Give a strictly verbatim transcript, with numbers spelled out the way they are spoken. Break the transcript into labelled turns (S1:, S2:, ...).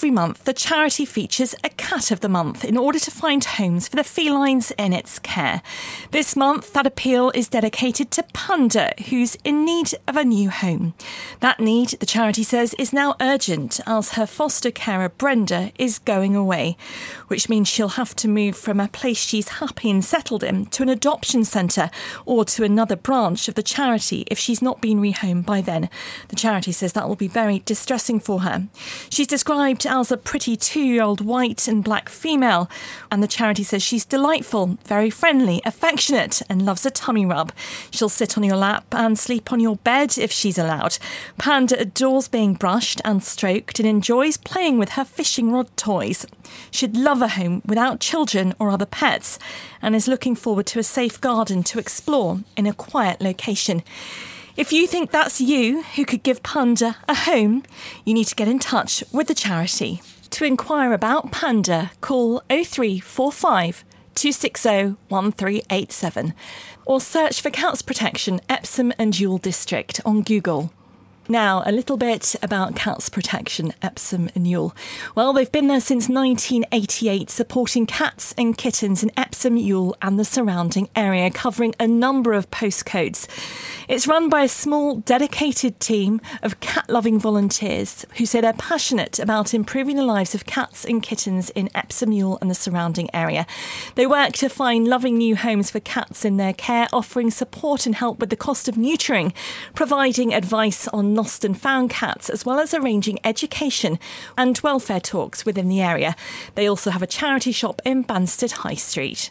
S1: every month, the charity features a Cat of the Month in order to find homes for the felines in its care. This month, that appeal is dedicated to Panda, who's in need of a new home. That need, the charity says, is now urgent as her foster carer Brenda is going away, which means she'll have to move from a place she's happy and settled in to an adoption centre or to another branch of the charity if she's not been rehomed by then. The charity says that will be very distressing for her. She's described as a pretty two-year-old white and black female, and the charity says she's delightful, very friendly, affectionate and loves a tummy rub. She'll sit on your lap and sleep on your bed if she's allowed. Panda adores being brushed and stroked and enjoys playing with her fishing rod toys. She'd love a home without children or other pets and is looking forward to a safe garden to explore in a quiet location. If you think that's you who could give Panda a home, you need to get in touch with the charity. To inquire about Panda, call oh three four five, two six oh, one three eight seven or search for Cats Protection Epsom and Ewell District on Google. Now, a little bit about Cats Protection Epsom and Ewell. Well, they've been there since nineteen eighty-eight, supporting cats and kittens in Epsom, Ewell and the surrounding area, covering a number of postcodes. It's run by a small, dedicated team of cat-loving volunteers who say they're passionate about improving the lives of cats and kittens in Epsom, Ewell and the surrounding area. They work to find loving new homes for cats in their care, offering support and help with the cost of neutering, providing advice on lost and found cats, as well as arranging education and welfare talks within the area. They also have a charity shop in Banstead High Street.